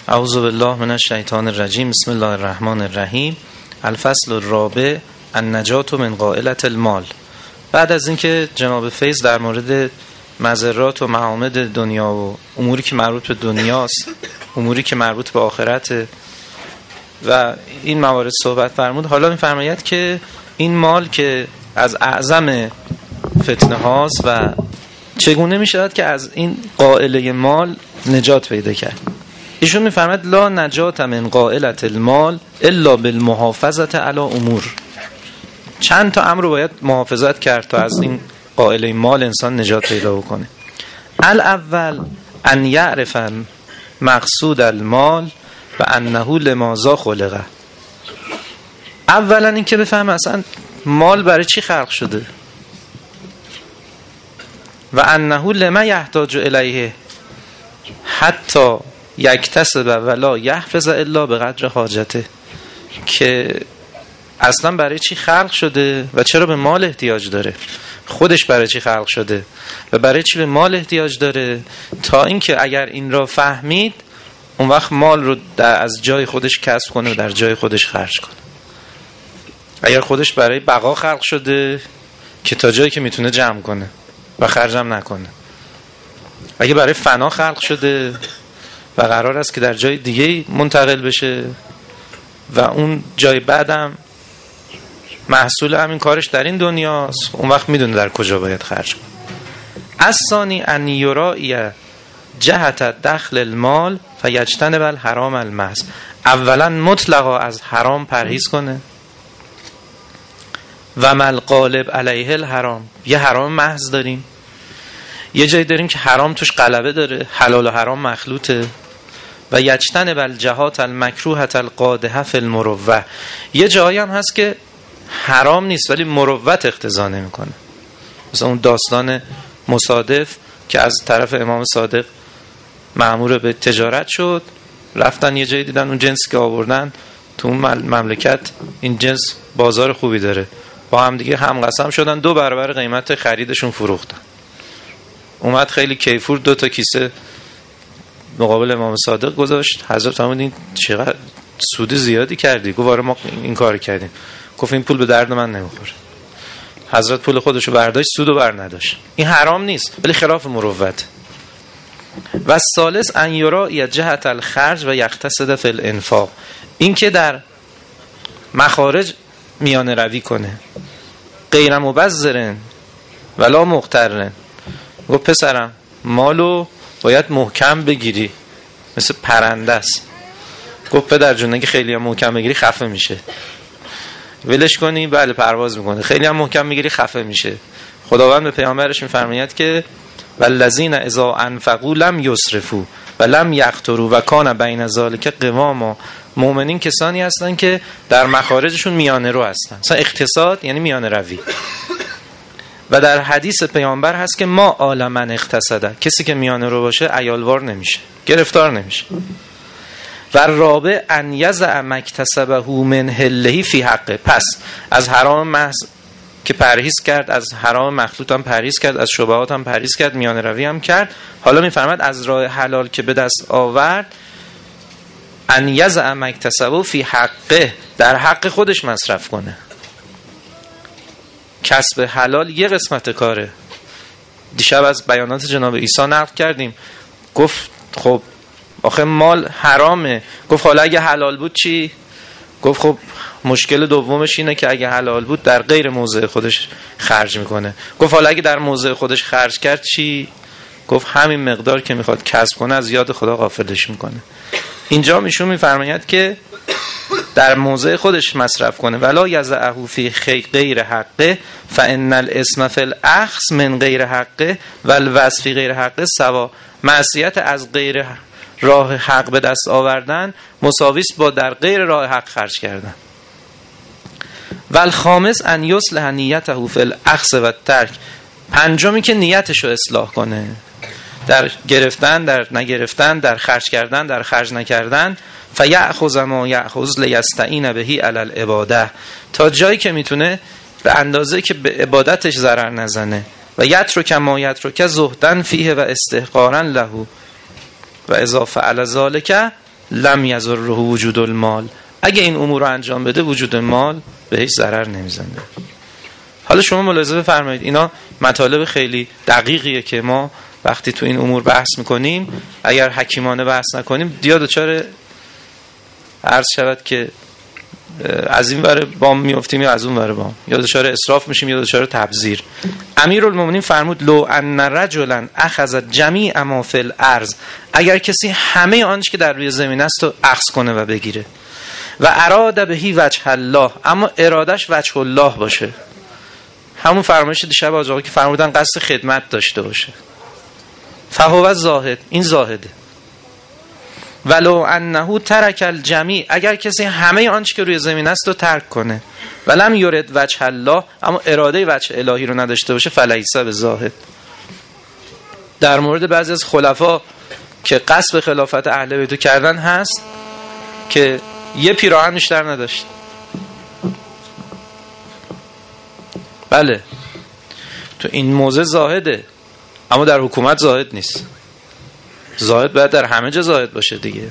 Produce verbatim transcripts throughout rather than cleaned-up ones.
اعوذ بالله من الشیطان الرجیم. بسم الله الرحمن الرحیم. الفصل الرابع النجات من غائلة المال. بعد از اینکه جناب فیض در مورد مضرات و معامد دنیا و اموری که مربوط به دنیاست، اموری که مربوط به آخرت و این موارد صحبت فرمود، حالا می‌فرماید که این مال که از اعظم فتنه هاست و چگونه می‌شود که از این غائله مال نجات پیدا کرد. ایشون می‌فرماید لا نجات من غائلة المال الا بالمحافظة علی امور. چند تا امر رو باید محافظت کرد تا از این غائله مال انسان نجات پیدا بکنه. الاول ان یعرف مقصود المال و انه لماذا خلقه. اولا این که بفهم اصلا مال برای چی خلق شده و انه لما یحتاج الیه حتی یکتسب ولا یحفظ الا به قدر حاجته، که اصلا برای چی خلق شده و چرا به مال احتیاج داره، خودش برای چی خلق شده و برای چی به مال احتیاج داره، تا اینکه اگر این را فهمید اون وقت مال رو در از جای خودش کسب کنه و در جای خودش خرج کنه. اگر خودش برای بقا خلق شده که تا جایی که میتونه جمع کنه و خرجم نکنه، اگه برای فنا خلق شده و قرار است که در جای دیگه منتقل بشه و اون جای بعدم محصول همین کارش در این دنیاست، اون وقت میدونه در کجا باید خرج کنه. الثانی ان یرائی جهت دخل المال فیجتنب الحرام المحض. اولا مطلقا از حرام پرهیز کنه و مل غالب علیه الحرام. یه حرام محض داریم، یه جایی داریم که حرام توش غلبه داره، حلال و حرام مخلوطه. و یجتنب الجهات المکروهة القادحة فی المروة. یه جایی هم هست که حرام نیست ولی مروت اقتضا نمیکنه، مثلا اون داستان مصادف که از طرف امام صادق مأمور به تجارت شد، رفتن یه جایی دیدن اون جنسی که آوردن تو اون مملکت این جنس بازار خوبی داره، با هم دیگه هم قسم شدن دو برابر قیمت خریدشون فروختن. اومد خیلی کیفور دو تا کیسه مقابل امام صادق گذاشت. حضرت فرمودین چقدر سود زیادی کردی؟ گفت آره ما این کار کردیم. گفت این پول به درد من نمیخوره. حضرت پول خودشو برداشت، سودو بر نداشت. این حرام نیست ولی خلاف مروت. و ثالث ان یرائی جهت الخرج و یقتصد فی الانفاق. این که در مخارج میانه روی کنه، غیر مبذرن ولا مغترن. گفت پسرم مالو باید محکم بگیری، مثل پرنده است. گفت پدر جون اگه خیلی هم محکم بگیری خفه میشه، ولش کنی بله پرواز میکنه، خیلی هم محکم میگیری خفه میشه. خداوند به پیامبرش میفرماید که والذین اذا انفقوا لم یسرفوا و لم یقتروا و کان بین ذلک قواما. مؤمنین کسانی هستن که در مخارجشون میانه رو هستن. مثلا اقتصاد یعنی میانه روی. و در حدیث پیامبر هست که ما آل من اقتصده، کسی که میانه رو باشه عیالوار نمیشه، گرفتار نمیشه. و رابع ان یزع مکتسبه من حله فی حقه. پس از حرام محض که پرهیز کرد، از حرام مخلوط هم پرهیز کرد، از شبهات هم پرهیز کرد، میانه روی هم کرد، حالا میفرماد از راه حلال که به دست آورد ان یزع مکتسبه فی حقه، در حق خودش مصرف کنه. کسب حلال یه قسمت کاره. دیشب از بیانات جناب عیسی نقل کردیم، گفت خب آخه مال حرامه. گفت حالا اگه حلال بود چی؟ گفت خب مشکل دومش اینه که اگه حلال بود در غیر موضع خودش خرج میکنه. گفت حالا اگه در موضع خودش خرج کرد چی؟ گفت همین مقدار که میخواد کسب کنه از یاد خدا غافلش میکنه. اینجا ایشون میفرماید که در موضع خودش مصرف کنه. ولا یزعه فی غیر حقه فان الاسم فی الاخذ من غیر حقه والوصف فی غیر حقه سوا. معصیت از غیر راه حق به دست آوردن مساویست با در غیر راه حق خرج کردن. والخامس ان یصلح نیته فی الاخذ و الترک. پنجمی که نیتشو اصلاح کنه در گرفتن، در نگرفتن، در خرج کردن، در خرج نکردن. فیأخذ ما یأخذ لیستعین بهی علی العباده. تا جایی که میتونه به اندازه که به عبادتش ضرر نزنه. و یترک ما یترک زهدن فیه و استحقارا له و اذا فعل ذلک لم یضره وجود المال، اگه این امور رو انجام بده وجود مال به هیچ ضرر نمیزنه. حالا شما ملاحظه بفرمایید اینا مطالب خیلی دقیقیه که ما وقتی تو این امور بحث میکنیم اگر حکیمانه بحث نکنیم یا دچار عرض شود که از این ور بام میافتیم یا از اون ور بام، یا دچار اسراف میشیم یا دچار تبذیر. امیرالمومنین فرمود لو ان رجلا اخذ جمیع ما فی الارض، اگر کسی همه آنچه که در روی زمین است رو اخذ کنه و بگیره، و اراده بهی وجه الله، اما ارادش وجه الله باشه، همون فرمایش دیشب آقا که فرمودن قصد خدمت داشته باشه، فهو زاهد، این زاهده. ولو انه ترک الجمیع، اگر کسی همه آنچه که روی زمین است رو ترک کنه، ولم یرد وجه الله، اما اراده وجه الهی رو نداشته باشه، فلیس بزاهد. در مورد بعضی از خلفا که قصد خلافت اهل بیت کردن هست که یه پیراهن بیشتر نداشت. بله تو این موضع زاهده، اما در حکومت زاهد نیست. زاهد باید در همه جا زاهد باشه دیگه.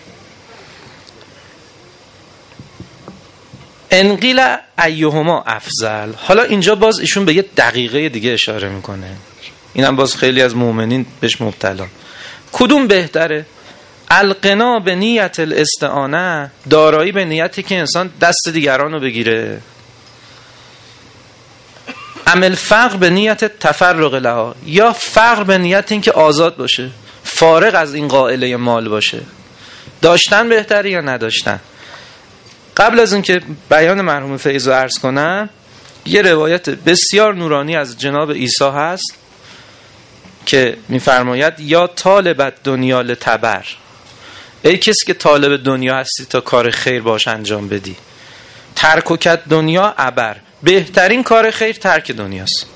انقیل ایهما افضل. حالا اینجا باز ایشون به یه دقیقه دیگه اشاره میکنه، اینم باز خیلی از مؤمنین بهش مبتلا. کدوم بهتره؟ القنا به نیت الاستعانه، دارایی به نیتی که انسان دست دیگران رو بگیره، عمل فقر به نیت تفرق لها، یا فقر به نیت این که آزاد باشه، فارغ از این قائله مال باشه. داشتن بهتره یا نداشتن؟ قبل از اینکه بیان مرحوم فیض رو عرض کنم، یه روایت بسیار نورانی از جناب عیسی هست که میفرماید یا طالب دنیا لتبر، ای کسی که طالب دنیا هستی تا کار خیر باش انجام بدی، ترک و کت دنیا عبر، بهترین کار خیر ترک دنیاست.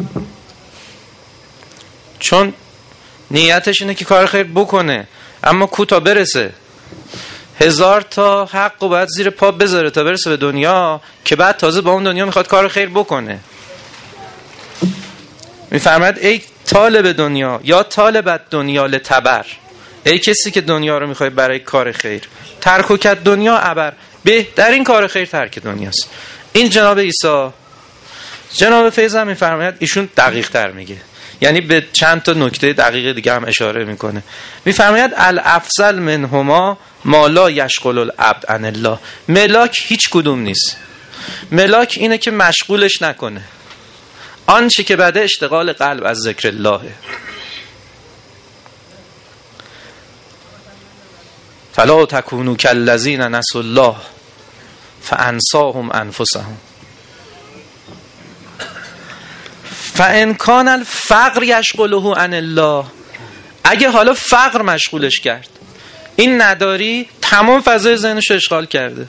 چون نیتش اینه که کار خیر بکنه، اما کو تا برسه هزار تا حق و باید زیر پا بذاره تا برسه به دنیا، که بعد تازه با اون دنیا میخواد کار خیر بکنه. میفرماید ای طالب دنیا یا طالب دنیا لتبر، ای کسی که دنیا رو میخوای برای کار خیر، ترک و کت دنیا عبر، بهترین کار خیر ترک دنیاست. این جناب عیسی. جناب فیض هم میفرماید ایشون دقیق تر میگه، یعنی به چند تا نکته دقیق دیگه هم اشاره میکنه. میفرماید الافضل منهما ما لا یشغل العبد عن الله. ملاک هیچ کدوم نیست. ملاک اینه که مشغولش نکنه، آنچه که بده اشتغال قلب از ذکر الله. فلا تکونوا کالذین نسوا الله فانساهم انفسهم. فان کان الفقر یشغله عن الله، اگه حالا فقر مشغولش کرد، این نداری تمام فضای ذهنش رو اشغال کرده،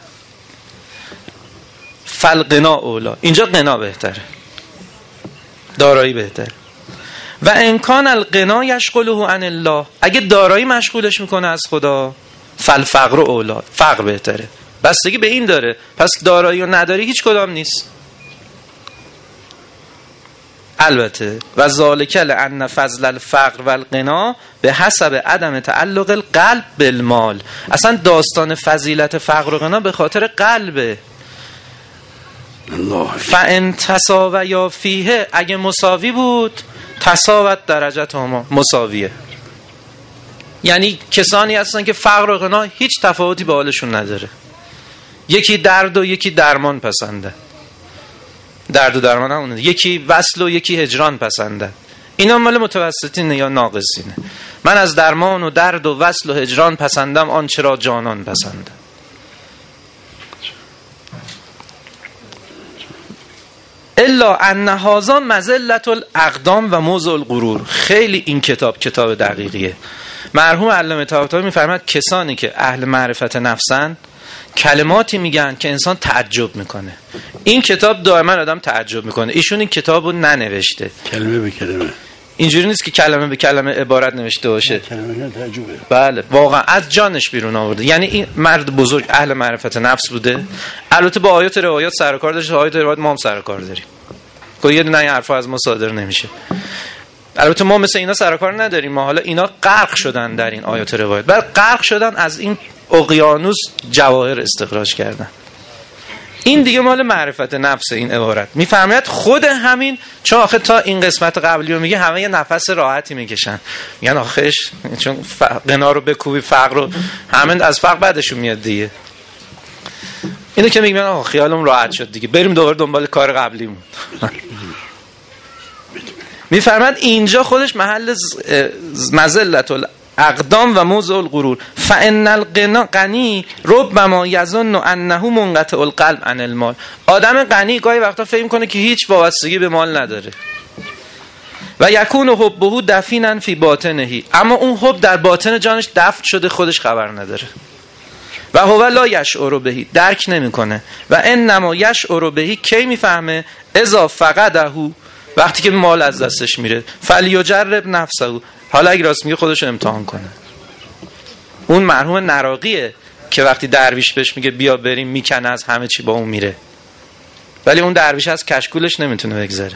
فالغنا اولا، اینجا غنا بهتره، دارایی بهتره. و ان کان الغنا یشغله عن الله، اگه دارایی مشغولش میکنه از خدا، فالفقر اولا، فقر بهتره. بستگی به این داره، پس دارایی و نداری هیچ کدام نیست. البته و ذالک لان فضل الفقر والغنا به حسب عدم تعلق القلب بالمال. اصلا داستان فضیلت فقر و غنا به خاطر قلبه. فان تساویا فیه، اگه مساوی بود، تساوت درجت هما، مساویه. یعنی کسانی هستن که فقر و غنا هیچ تفاوتی به حالشون نداره، یکی درد و یکی درمان پسنده، درد و درمان همونه، یکی وصل و یکی هجران پسنده. اینا مال متوسطینه یا ناقصینه. من از درمان و درد و وصل و هجران پسندم آنچه را جانان پسنده. الا ان هذا مذلة الاقدام و موضع الغرور. خیلی این کتاب کتاب دقیقیه. مرحوم علامه طباطبایی میفرماید کسانی که اهل معرفت نفسن کلماتی میگن که انسان تعجب میکنه. این کتاب دائما آدم تعجب میکنه. ایشون این کتابو ننوشته کلمه به کلمه، اینجوری نیست که کلمه به کلمه عبارت نوشته باشه، کلمه تعجبه. بله واقعا از جانش بیرون آورده. یعنی این مرد بزرگ اهل معرفت نفس بوده. البته با آیات روایات سر و کار داشته، آیات روایات ما هم سر و کار داریم، که یه دونه این حرفا از ما صادر نمیشه. البته ما مثل اینا سر و کار نداریم، ما حالا اینا غرق شدن در این آیات روایات، بعد غرق شدن از این اقیانوس جواهر استخراج کردن. این دیگه مال معرفت نفس. این عبارت میفرماید خود همین، چون آخه تا این قسمت قبلی رو میگه همه یه نفس راحتی میکشن، میگن آخهش چون غنا رو بکوبی فقر رو، همه از فقر بعدشون میاد دیگه. اینو که میگن آخه خیالم راحت شد دیگه، بریم دوباره دنبال کار قبلیمون. میفرماید اینجا خودش محل مذلت اقدام و موضع الغرور. فان الغنی ربما یظن انه منقطع القلب عن المال. آدم غنی گاهی وقتا فکر کنه که هیچ وابستگی به مال نداره. و یکون حبه دفینا فی باطنه، اما اون حب در باطن جانش دفن شده، خودش خبر نداره. و هو لا یشعر به، درک نمیکنه. و انما یشعر به، کی میفهمه؟ اذا فقده، وقتی که مال از دستش میره. فلیجرب نفسه، حالا اگه راست میگه خودش امتحان کنه. اون مرحوم نراقیه که وقتی درویش بهش میگه بیا بریم، میکنه از همه چی با اون میره، ولی اون درویش از کشکولش نمیتونه بگذره.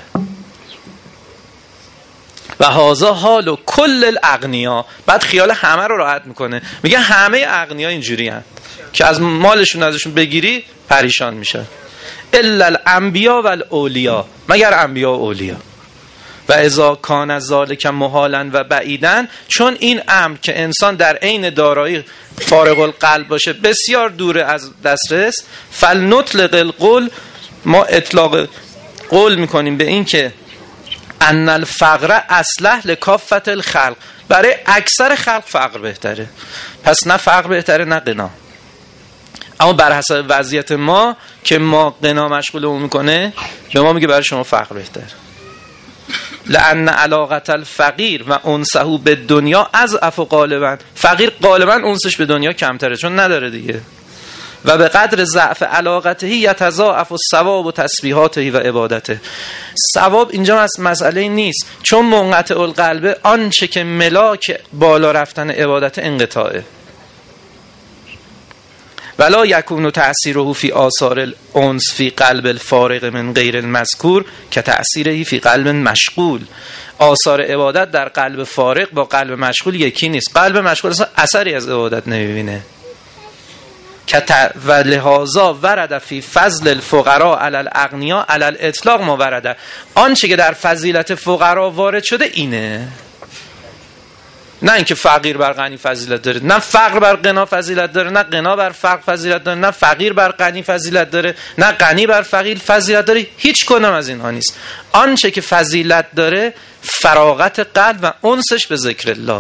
و هازا حال و کل الاغنیا. بعد خیال همه رو راحت میکنه، میگه همه اغنیا اینجوری هست که از مالشون ازشون بگیری پریشان میشه. الا الانبیا و الاولیا، مگر انبیا و اولیا. و اذا کان ذالک محالا و بعیدا، چون این امر که انسان در عین دارایی فارغ القلب باشه بسیار دوره از دسترس، فلنطلق القول، ما اطلاق قول میکنیم به این که ان الفقر اصلح لکافت الخلق، برای اکثر خلق فقر بهتره. پس نه فقر بهتره نه غنا. اما بر حسب وضعیت ما که ما غنا مشغولمون میکنه، به ما میگه برای شما فقر بهتره. لأن علاقت الفقیر و انسه به دنیا از افو غالبا، فقیر غالبا انسش به دنیا کمتره چون نداره دیگه. و به قدر ضعف علاقته یتضاعف الثواب و تسبیحاته و عبادته. ثواب اینجا مسئله نیست، چون منقطع القلب، آنچه که ملاک بالا رفتن عبادت انقطاعه. ولا یکون تأثیره فی آثار الانس فی قلب الفارغ من غیر المذکور که تأثیره فی قلب مشغول. آثار عبادت در قلب فارغ با قلب مشغول یکی نیست. قلب مشغول اصلا اثری از عبادت نمیبینه. که و لحاظا ورد فی فضل الفقراء علی الاغنیاء علی الاطلاق ما ورده. آنچه که در فضیلت فقرا وارد شده اینه، نه اینکه فقیر بر غنی فضیلت داره، نه فقر بر غنا فضیلت داره، نه غنا بر فقر فضیلت داره، نه فقیر بر غنی فضیلت داره، نه غنی بر فقیر فضیلت داره. هیچ کدوم از اینها نیست. آنچه که فضیلت داره فراغت قلب و انسش به ذکر الله.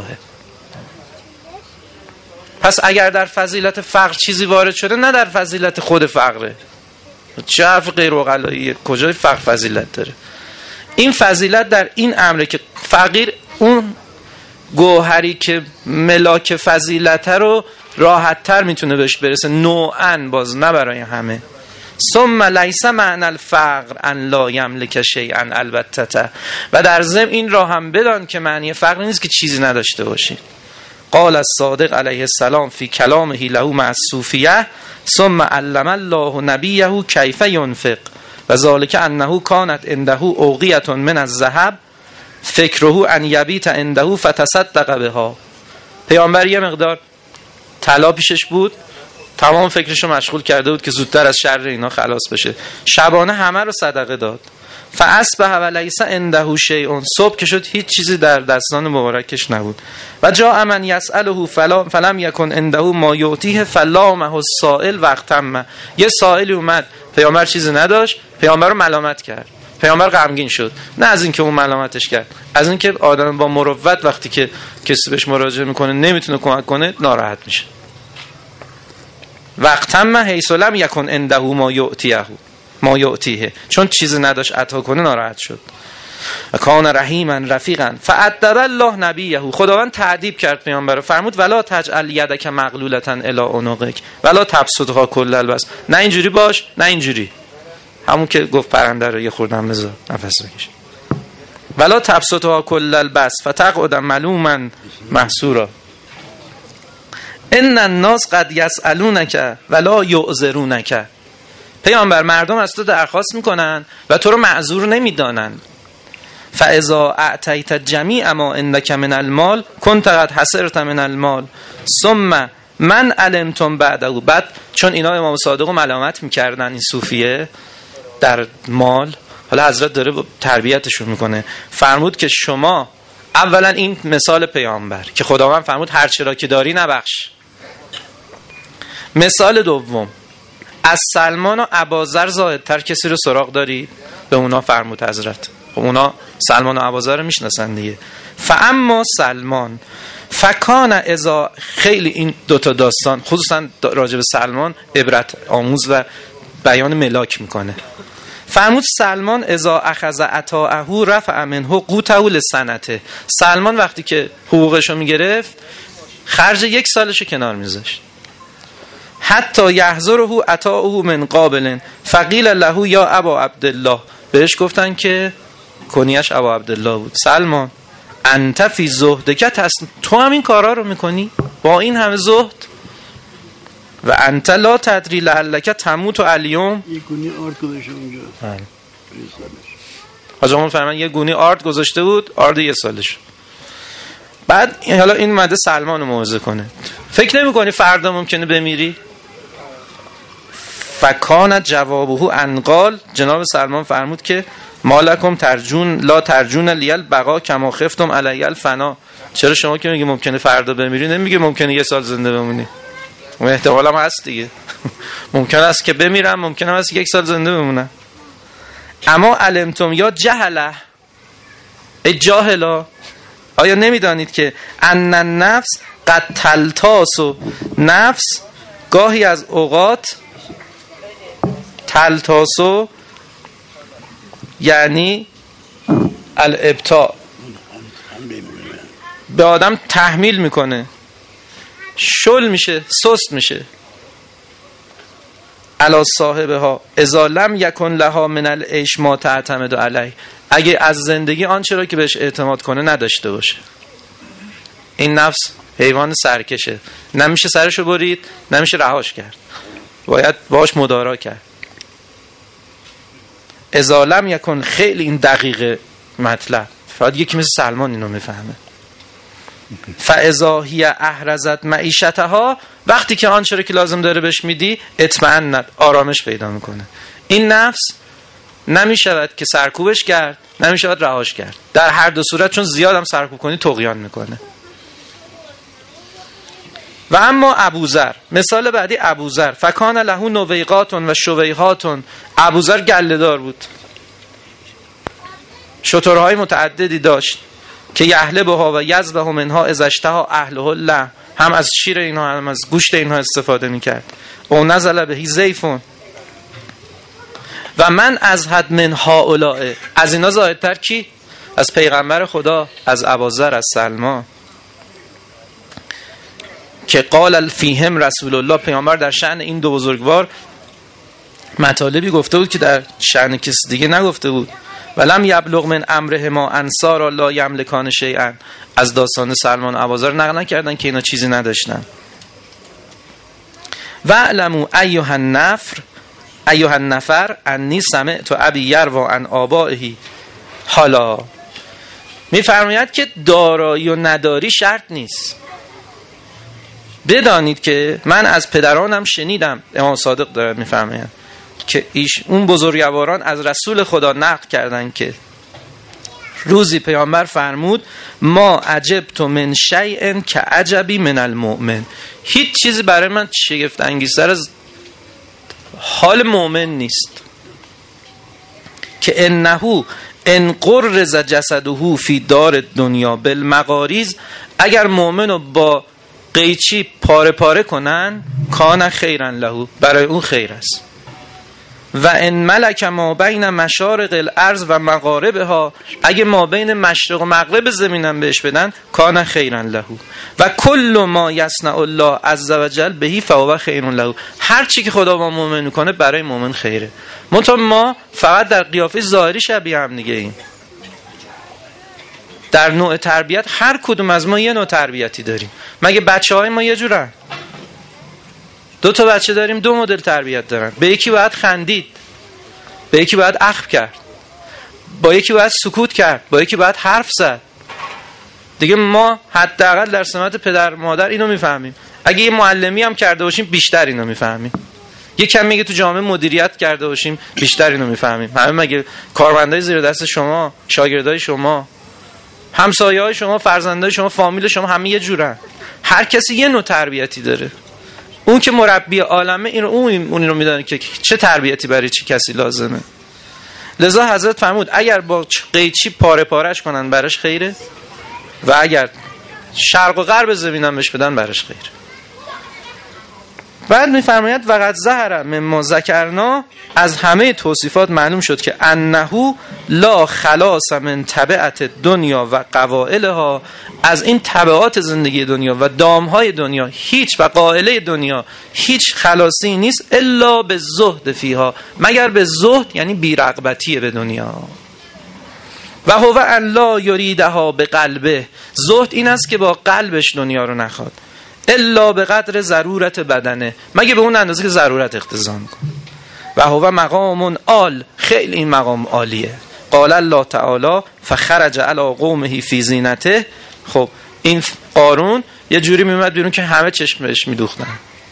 پس اگر در فضیلت فقر چیزی وارد شده، نه در فضیلت خود فقره. چه حرف غیر عقلاییه؟ کجای فقر فضیلت داره؟ این فضیلت در این امره که فقیر اون گوهری که ملاک فضیلت رو راحت تر میتونه بهش برسه، نوعاً، باز نه برای همه. ثم لیس معنی الفقر ان لا یملک شیئا البته. و در ضمن این را هم بدان که معنی فقر نیست که چیزی نداشته باشی. قال الصادق علیه السلام فی کلامه له مع الصوفیه ثم علم الله نبیه کیف ینفق و ذلک انه کانت عنده اوقیه من الذهب فکره ان یبیت عنده فتصدق بها. پیامبر یه مقدار طلا پیشش بود، تمام فکرشو مشغول کرده بود که زودتر از شر اینا خلاص بشه. شبانه همه رو صدقه داد. فاصبح ولیس عنده شیء، صبح که شد هیچ چیزی در دستان مبارکش نبود. و جاء من یسأله فلم یکن عنده ما یعطیه فلامه السائل وقتم. یه سائلی اومد، پیامبر چیزی نداشت، پیامبر رو ملامت کرد. پیامبر غمگین شد، نه از این که اون ملامتش کرد، از این که آدم با مروت وقتی که کسی بهش مراجعه میکنه نمیتونه کمک کنه ناراحت میشه. وقتم حیث لم یکن عنده ما یعطیه ما یعطیه، چون چیزی نداشت عطا کنه ناراحت شد. و کان رحیما رفیقا فادب الله نبیه، خداوند تعذیب کرد پیامبر، فرمود ولا تجعل یدک مغلولة الی عنقک ولا تبسطها کل البسط. نه اینجوری باش نه اینجوری، همون که گفت پرنده رو یه خوردم بذار نفس بکش. ولا تبسطها کل البسط فتقعد ملوما محسورا. ان الناس قد یسألونک ولا یعذرونک. پیامبر مردم از تو درخواست میکنن و تو رو معذور نمیدانن. فاذا اعطیت جمیع ما عندک من المال كنت قد حسرت من المال ثم من علمتم بعده. بعد چون اینا امام صادق رو ملامت میکردن این صوفیه در مال، حالا حضرت داره تربیتشون میکنه، فرمود که شما اولا این مثال پیامبر که خداوند فرمود هر چرا که داری نبخش. مثال دوم، از سلمان و اباذر زاهدتر کسی رو سراغ داری؟ به اونا فرمود حضرت. خب اونا سلمان و اباذر رو میشناسن دیگه. فاما سلمان فکان اذا، خیلی این دوتا داستان خصوصا راجع به سلمان عبرت آموز و بیان ملاک میکنه. فرمود سلمان اذا اخذ عطاءه رفع منه قوته لسنته. سلمان وقتی که حقوقشو میگرفت خرج یک سالشو کنار میذاشت. حتی یحضره عطاءه من قابل فقیل له یا ابا عبدالله، بهش گفتن که کنیش ابا عبدالله بود، سلمان انت فی زهدکت هست، تو هم این کارا رو میکنی با این همه زهد؟ و انت لا تدری لعلک تموت الیوم. یه گونی آرد گذاشته اونجا. بله. حاج آقا فرمان یه گونی آرد گذاشته بود، آرد یه سالش. بعد حالا این مده سلمان رو موعظه کنه. فکر نمی کنی فردا ممکنه بمیری؟ فکان جوابه انقال، جناب سلمان فرمود که مالکم ترجون لا ترجون لیل بقا کما خفتم علی الفنا. چرا شما که میگی ممکنه فردا بمیری نمیگی ممکنه یه سال زنده بمونی؟ اون احتمال هم هست دیگه. ممکن است که بمیرم، ممکن است که یک سال زنده بمونم. اما علمتم یا جهله، ای جاهلا، آیا نمیدانید که ان النفس قد تلتاس، و نفس گاهی از اوقات تلتاسو یعنی الابتاء، به آدم تحمیل میکنه، شل میشه، سست میشه. علی صاحبها اذا لم یکن لها من العیش ما تعتمد علیه، اگه از زندگی آنچه را که بهش اعتماد کنه نداشته باشه. این نفس حیوان سرکشه، نمیشه سرشو برید، نمیشه رهاش کرد، باید باش مدارا کرد. اذا لم یکن، خیلی این دقیقه مطلب، فقط یکی مثل سلمان اینو میفهمه. فاذا هی احرزت معیشتها، وقتی که آنچه را که لازم داره بهش میدی اطمئنت، آرامش پیدا میکنه. این نفس نمیشود که سرکوبش کرد، نمیشود رهاش کرد. در هر دو صورت چون زیاد هم سرکوب کنی طغیان میکنه. و اما ابوذر، مثال بعدی ابوذر، فکان له نویقات و شویهات. ابوذر گله‌دار بود، شترهای متعددی داشت که یحلبها و یذبح منها اذا اشتهى اهله اللحم، هم از شیر اینها هم از گوشت اینها استفاده میکرد. او نزل بهی زیفون. و من ازهد من هؤلاء، از اینا زاهدتر کی؟ از پیغمبر خدا، از ابوذر، از سلمان، که قال فیهم رسول الله، پیامبر در شأن این دو بزرگوار مطالبی گفته بود که در شأن کسی دیگه نگفته بود. ولم یبلغ من امره ما انصار لا یملکان شیئا، از داستان سلمان و ابوذر نقل نکردن که اینا چیزی نداشتن. و علموا ایها النفر ایها النفر انی سمعت ابی یروی عن آبائه. حالا میفرماید که دارایی و نداری شرط نیست. بدانید که من از پدرانم شنیدم، امام صادق داره میفرماید که ایش اون بزرگواران از رسول خدا نقل کردن که روزی پیامبر فرمود ما عجبت من شیء که عجبی من المؤمن، هیچ چیزی برای من شگفت انگیزتر از حال مؤمن نیست که انه ان قرز جسده فی دار دنیا بالمغاریز، اگر مؤمن رو با قیچی پاره پاره کنن کان خیرا له، برای اون خیر است. و ان ملک ما بین مشارق الارض و مغاربها، اگه ما بین مشرق و مغرب زمینم بهش بدن کان خیرا له. و کل ما یصنع الله عز وجل بهی فهو خیر له، هر چی که خدا با مؤمن میکنه برای مؤمن خیره. منتها ما فقط در قیافه ظاهری شبیه هم دیگه ایم. در نوع تربیت هر کدوم از ما یه نوع تربیتی داریم. مگه بچه های ما یه جورن؟ دو تا بچه داریم دو مدل تربیت دارن. به یکی باید خندید، به یکی باید اخم کرد، با یکی باید سکوت کرد، با یکی باید حرف زد. دیگه ما حداقل در سمت پدر مادر اینو میفهمیم. اگه یه معلمی هم کرده باشیم بیشتر اینو میفهمیم. یه کم میگه تو جامعه مدیریت کرده باشیم بیشتر اینو میفهمیم. همه مگه کارمندای زیر دست شما، شاگردای شما، همسایه‌های شما، فرزندای شما، فامیل شما همه یه جورن. هر کسی یه نوع تربیتی داره. اون که مربی عالمه این اون اون رو میدونه که چه تربیتی برای چه کسی لازمه. لذا حضرت فرمود اگر با قیچی پاره پارش کنن برش خیره و اگر شرق و غرب زمینم بهش بدن برش خیره. بعد میفرماید وقد ظهر مما ذکرنا، از همه توصیفات معلوم شد که انه لا خلاص من تبعت دنیا و قوائلها، از این تبعات زندگی دنیا و دامهای دنیا هیچ و قائله دنیا هیچ خلاصی نیست الا به زهد فیها، مگر به زهد یعنی بی‌رغبتی به دنیا. و هو ان لا یریدها به قلبه، زهد این است که با قلبش دنیا رو نخواد، الا به قدر ضرورت بدنه، مگه به اون اندازه که ضرورت اقتضا میکنه. و هو مقام عال، خیلی این مقام عالیه. قال الله تعالی فخرج علی قومه فی زینته. خب این قارون یه جوری میومد بیرون که همه چشمش میدوختن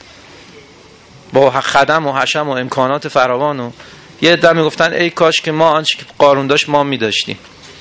با خدم و حشم و امکانات فراوان، و یه عده میگفتن ای کاش که ما آنچه که قارون داشت ما میداشتیم.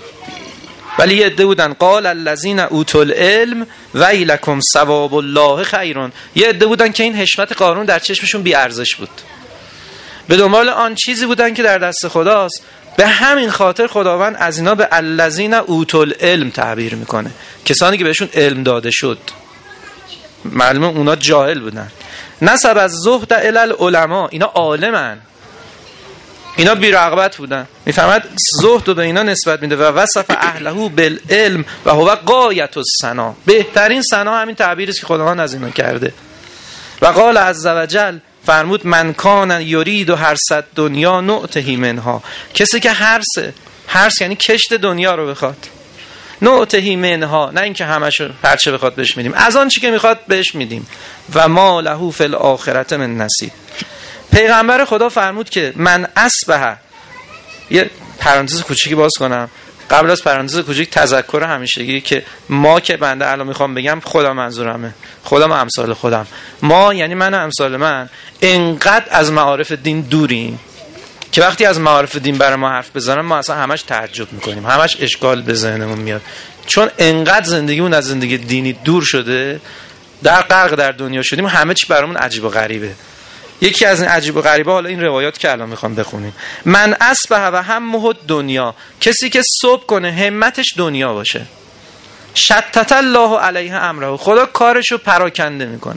ولی یه عده بودن قال الذین اوتوا العلم ویلکم ثواب الله خیرون، یه عده بودن که این حشمت قارون در چشمشون بی ارزش بود، به دنبال آن چیزی بودن که در دست خداست. به همین خاطر خداوند از اینا به الذین اوتوا العلم تعبیر میکنه، کسانی که بهشون علم داده شد. معلومه اونا جاهل بودن. نسب از زهد الی العلماء، اینا عالمن، اینا بی رغبت بودن. میفهمد زهد رو به اینا نسبت میده. و وصف اهله بالعلم و هو غایت الثنا، بهترین ثنا همین تعبیری است که خداوند از اینا کرده. و قال عز وجل، فرمود من کان یرید و حرث دنیا نؤته منها، کسی که حرث حرث یعنی کشت دنیا رو بخواد، نؤته منها، نه اینکه همشو هرچه بخواد بهش میدیم، از آن چی که میخواد بهش میدیم. و ما له فی الاخرة من نصیب. پیغمبر خدا فرمود که من اصبح، یه پرانتز کوچیکی باز کنم قبل از پرانتز کوچیک، تذکر همیشگی که ما که بنده الان میخوام بگم خدا منظورمه، خودم و امثال خودم، ما یعنی من و امثال من انقدر از معارف دین دوریم که وقتی از معارف دین برای ما حرف بزنن ما اصلا همش تعجب میکنیم، همش اشکال به ذهنمون میاد، چون انقدر زندگیمون از زندگی دینی دور شده، در غرق در دنیا شدیم، همه چی برامون عجیب و غریبه. یکی از این عجیب و غریبه حالا این روایات که الان میخوام بخونیم، من اصبح و همه دنیا، کسی که صبح کنه همتش دنیا باشه، شتت الله علیه امره، خدا کارشو پراکنده میکنه،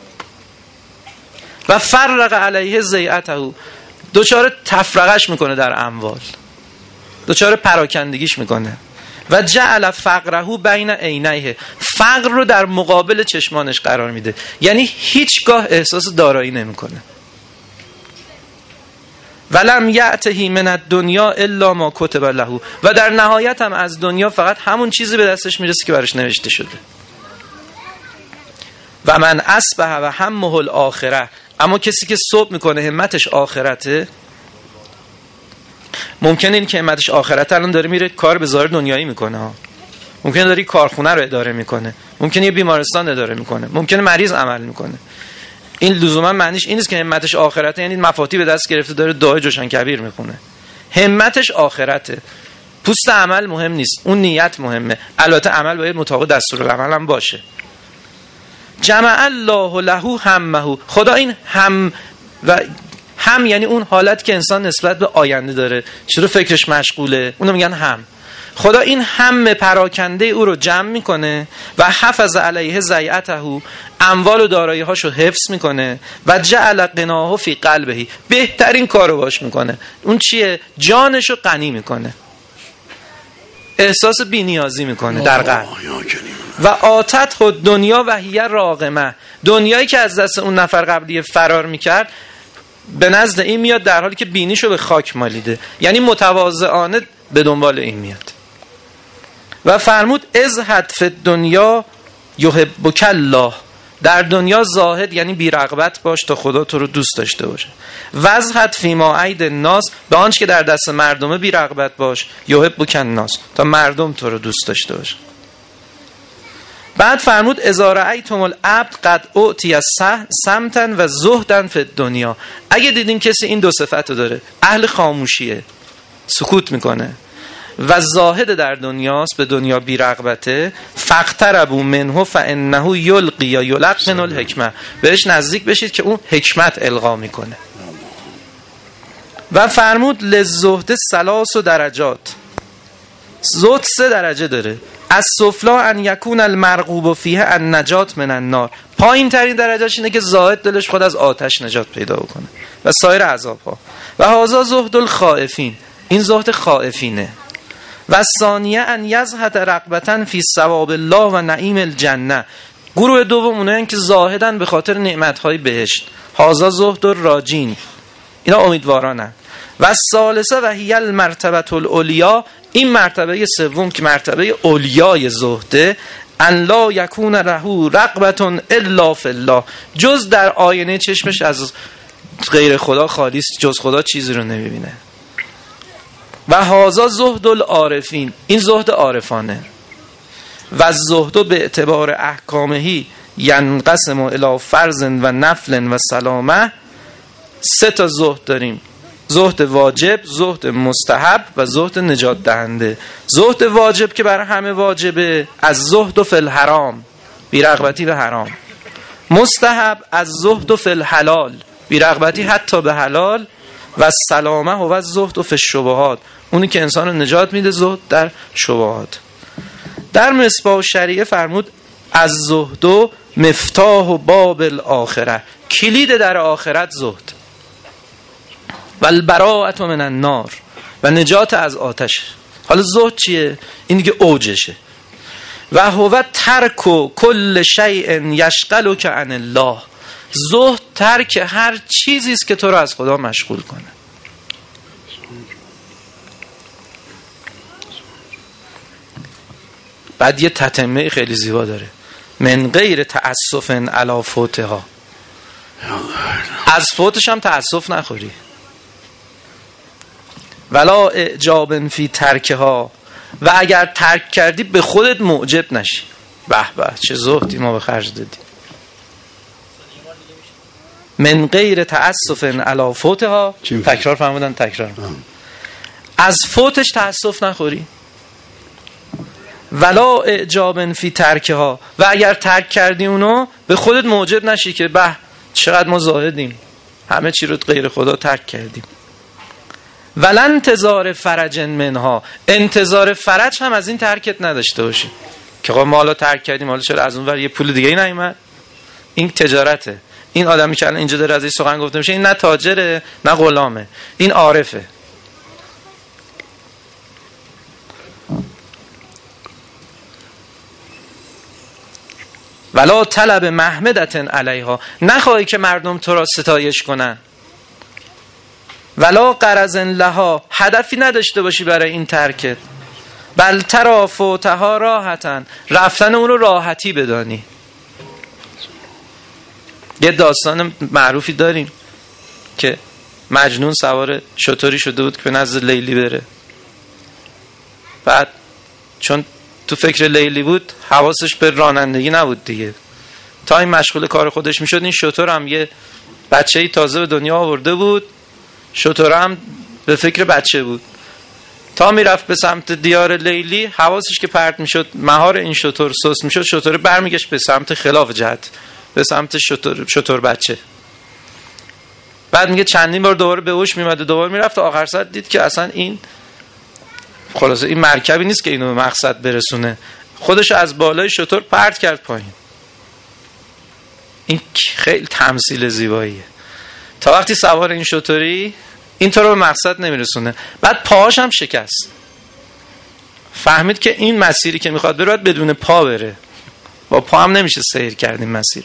و فرق علیه ضیعته، دوچار تفرقش میکنه در اموال، دوچار پراکندگیش میکنه. و جعل فقره بین عینیه، فقر رو در مقابل چشمانش قرار میده، یعنی هیچگاه احساس دارایی نمیکنه. ولم یأته من الدنیا الا ما کتب له، و در نهایت هم از دنیا فقط همون چیزی به دستش میرسه که براش نوشته شده. و من اصبح و همه الاخره، اما کسی که صبح میکنه همتش آخرته، ممکنه این که همتش آخرته الان داره میره کار به ظاهر دنیایی میکنه ها، ممکنه داره کارخونه رو اداره میکنه، ممکنه یه بیمارستان اداره میکنه، ممکنه مریض عمل میکنه. این لزوما معنیش این نیست که همتش آخرته یعنی مفاتی به دست گرفته داره دعای جوشن کبیر میخونه. همتش آخرته، پوست عمل مهم نیست، اون نیت مهمه. البته عمل باید مطابق دستورالعمل هم باشه. جمع الله له همه، خدا این هم و هم یعنی اون حالت که انسان نسبت به آینده داره، چرا فکرش مشغوله، اونو میگن هم. خدا این هم پراکنده او رو جمع میکنه و حفظ علیه ضیعته، اموال و دارایی هاشو حفظ میکنه. و جعل غناه فی قلبه، بهترین کارو باش میکنه. اون چیه؟ جانشو غنی میکنه، احساس بی‌نیازی میکنه در قلب. و آتت خود دنیا و هی راغمه، دنیایی که از دست اون نفر قبلی فرار میکرد به نزد این میاد در حالی که بینیشو به خاک مالیده، یعنی متواضعانه به دنبال این میاد. و فرمود ازهد فی دنیا یحبک الله، در دنیا زاهد یعنی بی رغبت باش تا خدا تو رو دوست داشته باشه. وزهد فی ما عید الناس، به آنچه که در دست مردمه بی رغبت باش، یحبک الناس، تا مردم تو رو دوست داشته باشه. بعد فرمود اذا رأیتم العبد قد اعطی صمتا و زهدا فی الدنیا، اگه دیدین کسی این دو صفت رو داره، اهل خاموشیه، سکوت میکنه، و زاهد در دنیاست، به دنیا بی رغبته، فاقتربوا منه فانه یلقی یا یلقن الحکمه، بهش نزدیک بشید که اون حکمت القا میکنه. و فرمود للزهد ثلاث درجات، زهد سه درجه داره. از سفلا ان یکون المرغوب فیه النجات من النار، پایین ترین درجهش اینه که زاهد دلش خود از آتش نجات پیدا کنه و سایر عذاب ها. و هذا زهد الخائفین، این زهد خائفینه. و ثانیه ان یزهد رغبتا فی ثواب الله و نعیم الجنه، گروه دوم اونایی که زاهدن به خاطر نعمت‌های بهشت، هذا زهد الراجین، اینا امیدوارانن. و ثالثه و هی المرتبه العلیا، این مرتبه سوم که مرتبه علیای زهده، ان لا یکون له رغبة الا فی الله، جز در آینه چشمش از غیر خدا خالی است، جز خدا چیزی رو نمیبینه. و هذا زهد العارفین، این زهد عارفانه. و زهد به اعتبار احکامهی ینقسم الی فرض و نفل و سلامه، سه تا زهد داریم: زهد واجب، زهد مستحب و زهد نجات دهنده. زهد واجب که برای همه واجبه، از زهد فی الحرام، بی‌رغبتی به حرام. مستحب از زهد فی الحلال، بی‌رغبتی حتی به حلال. و سلامه و زهد فی الشبهات، اونی که انسان رو نجات میده، زهد در شبهات. در مصباح الشریعه فرمود از زهد مفتاح و باب الاخره، کلید در آخرت زهد. و البراءة من النار، و نجات از آتش. حالا زهد چیه؟ این دیگه اوجشه. و هو ترک کل شیء یشغلک عن الله، زهد ترک هر چیزی است که تو رو از خدا مشغول کنه. بعد یه تتمه خیلی زیبا داره: من غیر تأسف علی فوتها، از فوتش هم تأسف نخوری. ولا اعجاب فی ترکها، و اگر ترک کردی به خودت معجب نشی. به به چه زهدی ما به خرج دادیم. من غیر تأسف علی فوتها، تکرار فرمودن تکرار، از فوتش تأسف نخوری. ولا اعجاب فی ترکها، و اگر ترک کردی اونو به خودت معجب نشی که به چقدر ما زاهدیم، همه چی رو غیر خدا ترک کردیم. ولا انتظار فرج منها، انتظار فرج هم از این ترکت نداشته باشی که خب ما حالا ترک کردیم، حالا چرا از اون ور یه پول دیگه ای نیومد. این تجارته. این آدمی که الان اینجا داره ازش سخن گفته میشه، این نه تاجره نه غلامه، این عارفه. ولا طلب محمدت علیها، نخواهی که مردم تو را ستایش کنن. ولا غرض لها، هدفی نداشته باشی برای این ترکت. بل ترا فوتها راحتن، رفتن اون رو راحتی بدانی. یه داستان معروفی داریم که مجنون سوار شتری شده بود که به نزد لیلی بره. بعد چون تو فکر لیلی بود، حواسش به رانندگی نبود دیگه. تا این مشغول کار خودش میشد، این شتر هم یه بچه‌ای تازه به دنیا آورده بود، شتر هم به فکر بچه بود. تا میرفت به سمت دیار لیلی، حواسش که پرت میشد، مهار این شتر سست میشد، شتر برمیگشت به سمت خلاف جهت، به سمت شتر شتر بچه. بعد میگه چندین بار دوباره به هوش میمد و دوباره میرفت و آخر سر دید که اصلا این خلاصه این مرکبی نیست که اینو به مقصد برسونه، خودش از بالای شتر پرت کرد پایین. این خیلی تمثیل زیباییه. تا وقتی سوار این شتری، این تو رو به مقصد نمیرسونه. بعد پاهاش هم شکست، فهمید که این مسیری که میخواد بره باید بدون پا بره، با پا هم نمیشه سیر کرد این مسیر.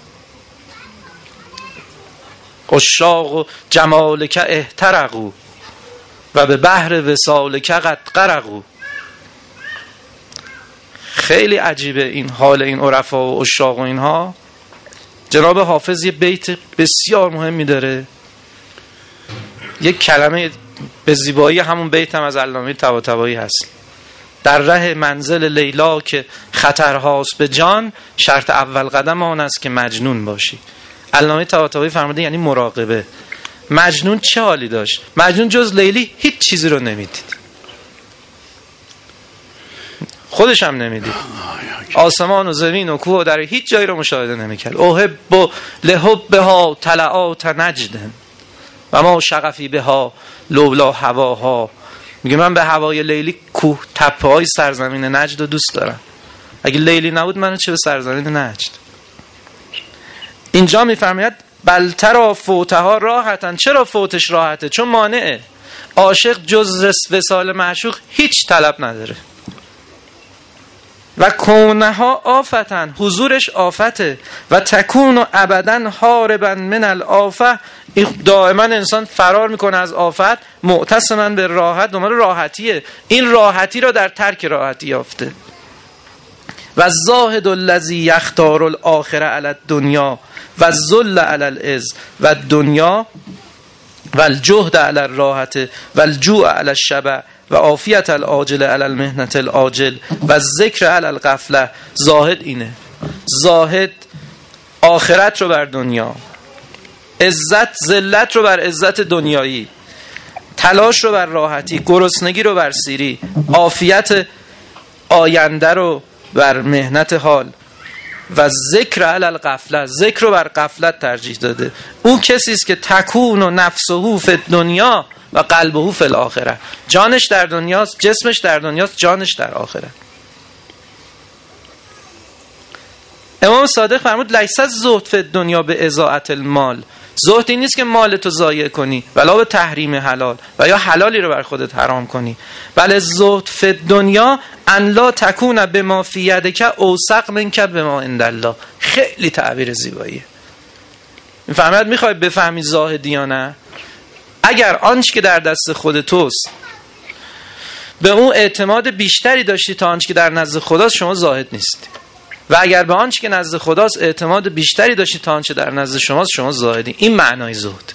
عشاق جمالک احترقوا و به بحر وصالک قد غرقوا. خیلی عجیبه این حال این عرفا و عشاق و اینها. جناب حافظ یه بیت بسیار مهمی داره، یک کلمه به زیبایی همون بیت هم از علامه طباطبایی هست. در ره منزل لیلا که خطرهاست به جان، شرط اول قدم آن است که مجنون باشی. علامه طباطبایی فرموده یعنی مراقبه. مجنون چه حالی داشت؟ مجنون جز لیلی هیچ چیزی رو نمیدید، خودش هم نمیدید، آسمان و زمین و کوه و در هیچ جایی رو مشاهده نمیکرد. اوهب لحبها طلعات نجد و ما شغفی بها لولا هواها. میگه من به هوای لیلی کوه تپه های سرزمین نجد رو دوست دارم. اگه لیلی نبود منو چه به سرزمین نجد. اینجا میفرماید بل ترا فوتها راحتن. چرا فوتش راحته؟ چون مانعه. عاشق جز وصال معشوق هیچ طلب نداره. و کونها آفتن، حضورش آفته. و تکون و ابدا حاربا من الآفه، دائما انسان فرار میکنه از آفت، معتصما به راحت، دنبال راحتیه. این راحتی را در ترک راحتی یافته. و زاهد الذی یختار الاخره علی الدنیا و ذل علی العز و دنیا و الجهد علی الراحت و الجوع علی الشبع و عافیت العاجل علی المحنت العاجل و ذکر علی الغفله. زاهد اینه. زاهد آخرت رو بر دنیا، عزت ذلت رو بر عزت دنیایی، تلاش رو بر راحتی، گرسنگی رو بر سیری، عافیت آینده رو بر مهنت حال و ذکر علی الغفله، ذکر رو بر غفلت ترجیح داده. او کسی است که تکون و نفسه فی الدنیا و قلبه فی الاخره. جانش در دنیاست، جسمش در دنیاست، جانش در آخره. امام صادق فرمود لیس الزهد فی الدنیا به اضاعة المال. زهد این نیست که مالتو ضایع کنی ولا به تحریم حلال و یا حلالی رو بر خودت حرام کنی، بل زهد فی الدنیا ان لا تکون بما فی یدک اوثق منک بما عند الله. خیلی تعبیر زیباییه. میفهمید؟ میخوای بفهمی زاهدی یا نه؟ اگر آنچه که در دست خود توست به اون اعتماد بیشتری داشتی تا آنچه که در نزد خداست، شما زاهد نیستی. و اگر به آنچه که نزد خداست اعتماد بیشتری داشتی تا آنچه در نزد شماست، شما زاهدی. این معنای زهد.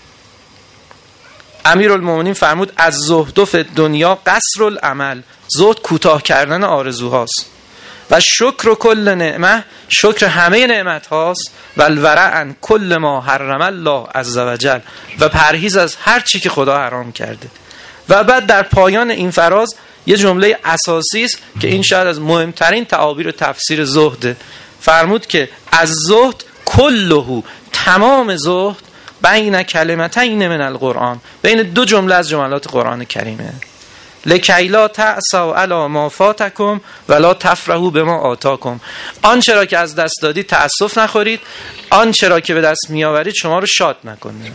امیرالمومنین فرمود از زهد فی الدنیا قصر العمل. زهد کوتاه کردن آرزوهاست. و شکر کل نعمه، شکر همه نعمت هاست. و الورع عن کل ما حرم الله عز وجل، و پرهیز از هر چی که خدا حرام کرده. و بعد در پایان این فراز یه جمله اساسی است که این شاید از مهمترین تعابیر و تفسیر زهده. فرمود که از زهد کلهو، تمام زهد، بین کلمتین من القرآن، بین دو جمله از جملات قرآن کریمه. لکی لا تعصوا علی ما فاتکم ولا تفرحوا بما آتاکم. آنچه را که از دست دادی تأسف نخورید، آنچه را که به دست میآورید شما رو شاد نکنه.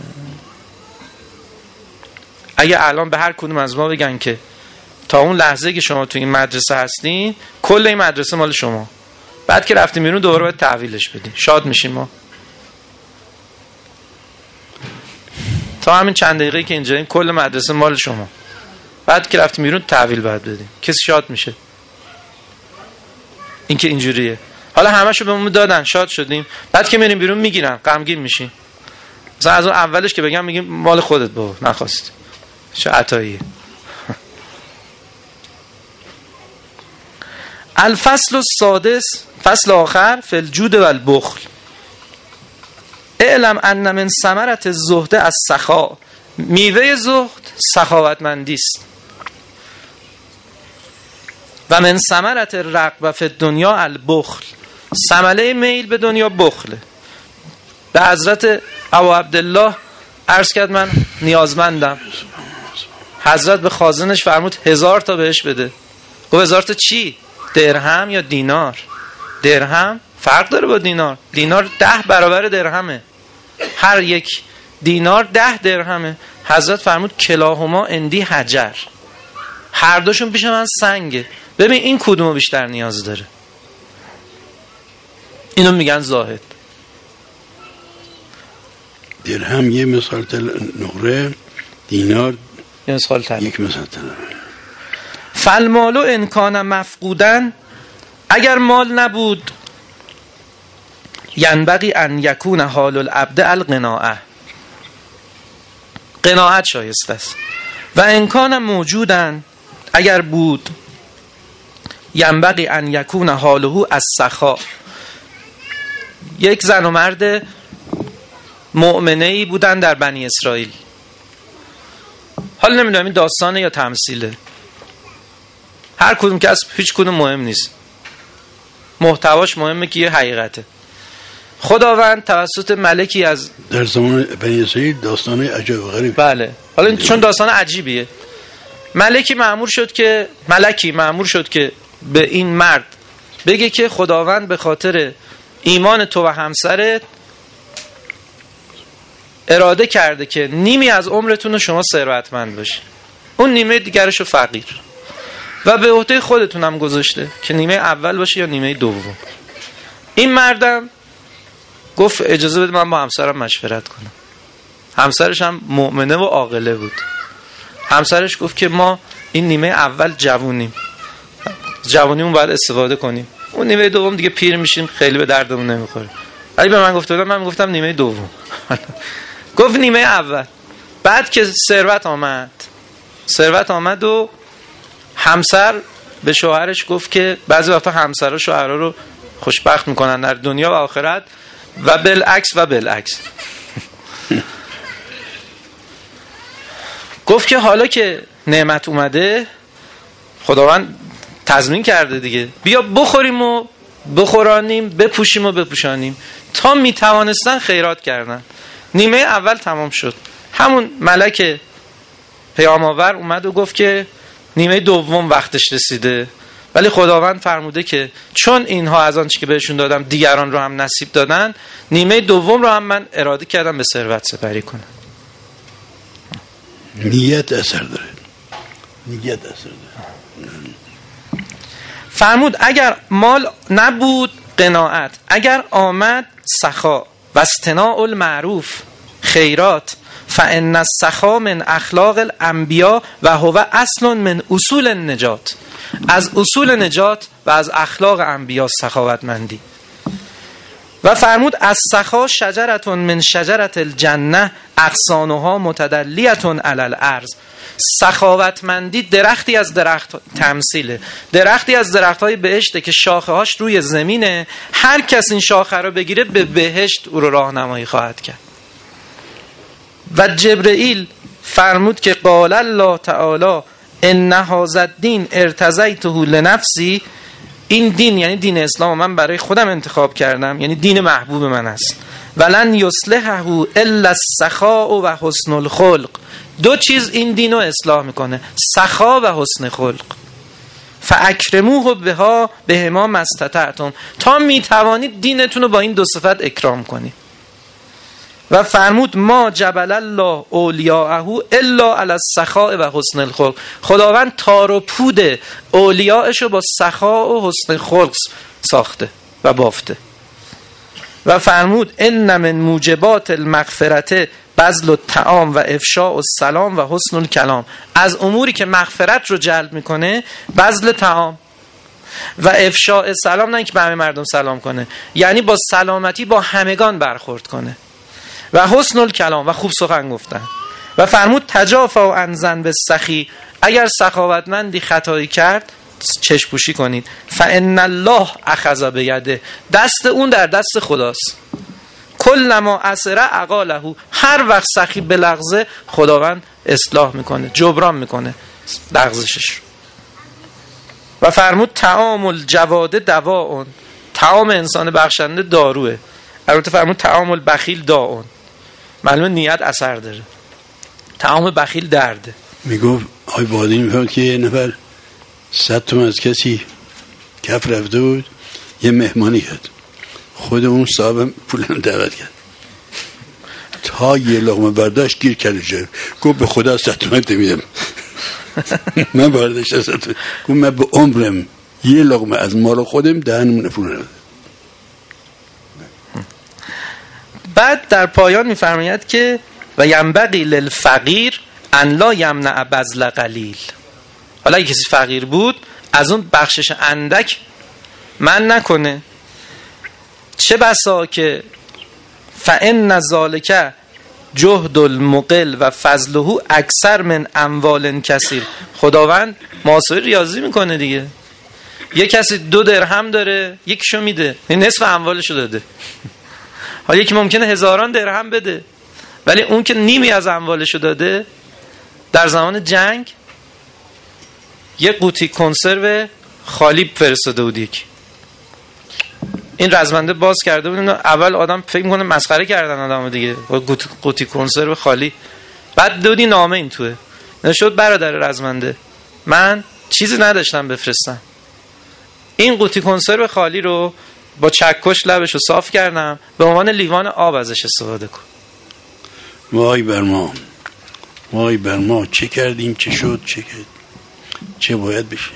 اگه الان به هر کدوم از ما بگن که تا اون لحظه که شما تو این مدرسه هستین کل این مدرسه مال شما، بعد که رفتیم بیرون دوباره باید تحویلش بدیم، شاد میشیم ما؟ تا همین چند دقیقه که اینجاییم کل مدرسه مال شما، بعد که رفتیم بیرون تحویل باید بدیم. کسی شاد میشه؟ این که اینجوریه. حالا همه‌شو به ما دادن، شاد شدیم، بعد که میریم بیرون میگیرن، غمگین میشین. مثلا از اون اولش که بگم میگیم مال خودت بابا، نخواست، چه عطاییه. الفصل السادس، فصل آخر، فی الجود و البخل. اعلم ان من ثمرة الزهد السخاء. میوه زهد سخاوتمندی است. و من ثمرة الرغبة فی الدنیا البخل. ثمره میل به دنیا بخله. به حضرت ابو عبدالله عرض کرد من نیازمندم. حضرت به خازنش فرمود هزار تا بهش بده. گفت هزار تا چی؟ درهم یا دینار؟ درهم فرق داره با دینار. دینار ده برابر درهمه. هر یک دینار ده درهمه. حضرت فرمود کلاهما اندی حجر. هر دوشون پیش من سنگه. ببین این کدومو بیشتر نیاز داره. اینو میگن زاهد. درهم یه مثال نقره، دینار یه مثال تل. یک مثال تل. فالمالو انکان مفقودن، اگر مال نبود، ینبغی ان یکون حال العبد القناعه، قناعت شایسته است. و انکان موجودن، اگر بود، ینبغی ان یکون حاله السخا. یک زن و مرد مؤمنه‌ای بودن در بنی اسرائیل. حالا نمیدونم این داستانه یا تمثیله، هر کدوم که از هیچ کدوم مهم نیست، محتواش مهمه که یه حقیقته. خداوند توسط ملکی از در زمان بنی اسرائیل داستان عجیب و غریب. بله، حالا چون داستان عجیبیه، ملکی مأمور شد که ملکی مأمور شد که به این مرد بگه که خداوند به خاطر ایمان تو و همسرت اراده کرده که نیمی از عمرتون رو شما ثروتمند باشی، اون نیمه دیگرشو فقیر، و به عهده خودتون هم گذاشته که نیمه اول باشه یا نیمه دوم. این مردم گفت اجازه بده من با همسرم مشورت کنم. همسرش هم مؤمنه و عاقله بود. همسرش گفت که ما این نیمه اول جوونیم، جوونیمون باید استفاده کنیم، اون نیمه دوم دیگه پیر میشیم خیلی به دردمون نمیخوره. ولی به من گفته بودم، من گفتم نیمه دوم. گفت نیمه اول. بعد که ثروت آمد ثروت آمد و همسر به شوهرش گفت که بعضی وقتا همسرها شوهرها رو خوشبخت میکنن در دنیا و آخرت، و بالعکس و بالعکس. گفت که حالا که نعمت اومده، خداوند تضمین کرده دیگه، بیا بخوریم و بخورانیم، بپوشیم و بپوشانیم. تا میتوانستن خیرات کردن. نیمه اول تمام شد. همون ملک پیام آور اومد و گفت که نیمه دوم وقتش رسیده، ولی خداوند فرموده که چون اینها از آنچه که بهشون دادم دیگران رو هم نصیب دادن، نیمه دوم رو هم من اراده کردم به ثروت سپری کنم. نیت اثر داره. نیت اثر داره. فرمود اگر مال نبود قناعت، اگر آمد سخا و استناء المعروف خیرات، فان السخا من اخلاق الانبیاء و هو اصل من اصول النجات. از اصول نجات و از اخلاق انبیا سخاوتمندی. و فرمود السخا شجرة من شجرة الجنه اغصانها متدلیة علی الارض. سخاوتمندی درختی از درخت تمثیله، درختی از درخت‌های بهشته که شاخه هاش روی زمینه، هر کس این شاخه رو بگیره به بهشت او رو راهنمایی خواهد کرد. و جبرئیل فرمود که قال الله تعالی ان هذا الدین ارتضیته لنفسی. این دین یعنی دین اسلام من برای خودم انتخاب کردم، یعنی دین محبوب من است. ولن یصلحه الا السخاء و حسن الخلق. دو چیز این دین رو اصلاح میکنه، سخا و حسن خلق. فاکرموه بها بهما ما استطعتم. تا میتوانید دینتون رو با این دو صفت اکرام کنید. و فرمود ما جبل الله اولیاءه الا علی السخاء و حسن الخلق. خداوند تار و پود اولیاءشو با سخا و حسن خلق ساخته و بافته. و فرمود ان من موجبات المغفرت بذل الطعام و افشاء السلام و حسن الکلام. از اموری که مغفرت رو جلب میکنه بذل طعام و افشاء سلام، نه اینکه به همه مردم سلام کنه، یعنی با سلامتی با همگان برخورد کنه، و حسن الکلام و خوب سخن گفتن. و فرمود تجافا عن ذنب السخی. اگر سخاوتمندی خطایی کرد چشم پوشی کنید. فان الله اخذ بیده. دست اون در دست خداست. کلما اسر عقاله. هر وقت سخی بلغزه خداوند اصلاح میکنه، جبران میکنه لغزشش. و فرمود طعام الجواد دواء. طعام انسان بخشنده داروه. البته فرمود طعام البخیل داء. معلومه نیت اثر داره. طعام بخیل درده. میگفت آی بادی میفهمد که یه نفر صد تومن از کسی کف رفته بود، یه مهمانی کرد، خود اون صاحب پولن دعوت کرد، تا یه لقمه برداشت گیر کرد جر. گفت به خدا صد تومن نمیدم. من برداشت صد تومن. گفت من به عمرم یه لقمه از مال خودم دهنم نفور نمیدم. بعد در پایان میفرماید که و ینبغی للفقیر ان لا یمنع بذل قلیل. حالا اگه کسی فقیر بود از اون بخشش اندک من نکنه. چه بسا که فان ذلک جهد المقل و فضله اکثر من اموال کثیر. خداوند محاسبه ریاضی میکنه دیگه. یه کسی دو درهم داره یکیشو میده، نصف اموالشو داده. حالا یکی ممکنه هزاران درهم بده، ولی اون که نیمی از اموالشو داده در زمان جنگ یه قوطی کنسرو خالی فرستاده بود. یکی این رزمنده باز کرده بود، اول آدم فکر میکنه مسخره کردن آدم دیگه، قوطی کنسرو خالی. بعد دودی نامه این توه نشد برادر رزمنده من چیزی نداشتم بفرستم، این قوطی کنسرو خالی رو با چکش لبش رو صاف کردم، به عنوان لیوان آب ازش استفاده کن. وای بر ما، وای بر ما، چه کردیم، چه شد، چه کرد، چه باید بشه.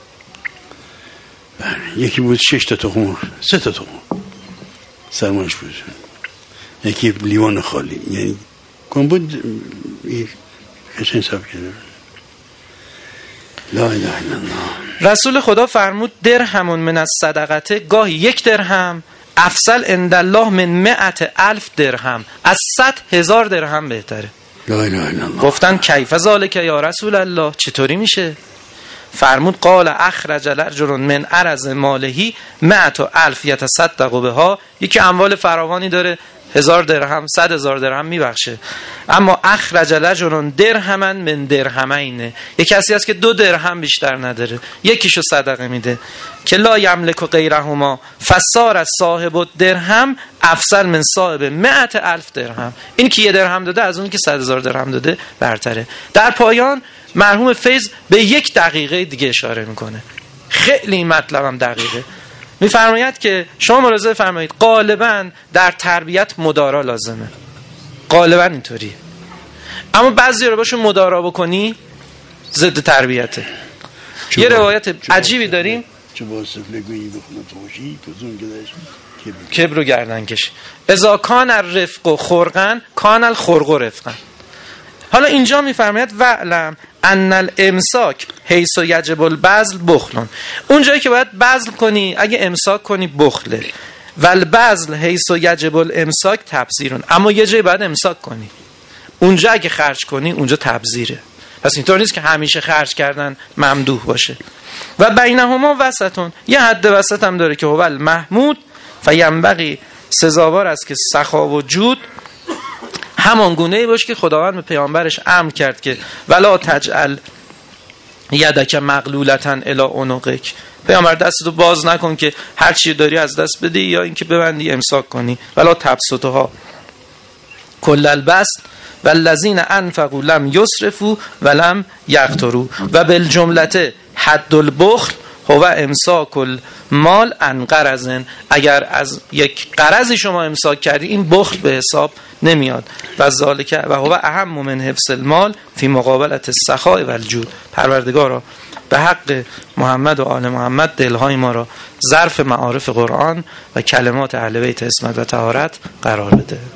یکی بود شش تا تخم، سه تا تخم سرمایش بود، یکی لیوان خالی، یعنی کن بود کسی حساب کرده. لا اله الا الله. رسول خدا فرمود درهمون من از صدقته، گاهی یک درهم افضل عند الله من مئت الف درهم، از صد هزار درهم بهتره. لا اله الا الله. گفتن کیف ذالک یا رسول الله، چطوری میشه؟ فرمود قال اخرج رجل من عرض مالهی مئت الف یتصدق بها، یکی اموال فراوانی داره، هزار درهم، صد هزار درهم میبخشه. اما اخرج رجل درهما من درهمین، یک کسی هست که دو درهم بیشتر نداره، یکیشو صدقه میده، که لا یملک غیرهما فصار صاحب الدرهم افضل من صاحب مئت الف درهم، این که یه درهم داده از اون که صد هزار درهم داده برتره. در پایان مرحوم فیض به یک دقیقه دیگه اشاره میکنه، خیلی این مطلبم دقیقه. میفرماید که شما ملاحظه فرمایید غالبا در تربیت مدارا لازمه، غالبا اینطوریه، اما بعضی رو باشون مدارا بکنی ضد تربیته. یه روایت عجیبی داریم کبر و گردن کش، اذا کان الرفق خرقا کان الخرق رفقا. حالا اینجا میفرماید وعلم ان الامساک حیث یجب البذل بخلون، اون جایی که باید بذل کنی اگه امساک کنی بخله، والبذل حیث یجب الامساک تبذیرون، اما یه جایی باید امساک کنی، اونجا اگه خرج کنی اونجا تبذیره. پس اینطور نیست که همیشه خرج کردن ممدوح باشه. و بینهما وسطون، یه حد وسط هم داره که هو المحمود فینبغی، سزاوار است که سخا و جود همان گونه‌ای باشه که خداوند به پیامبرش امر کرد که ولا تجعل یدک مغلولتا الی عنقک، پیامبر دستتو باز نکن که هر چی داری از دست بدی یا اینکه ببندی امساک کنی، ولا تبسطها کل البسط والذین انفقوا لم یسرفوا ولم یقتروا و بالجمله حد البخل هو امساک المال عن قرض، اگر از یک قرضی شما امساک کردی این بخل به حساب نمیاد. و ذالک و هو اهم من حفظ المال فی مقابله السخاء و الجود. پروردگارا به حق محمد و آل محمد دلهای ما را ظرف معارف قرآن و کلمات اهل بیت عصمت و طهارت قرار بده.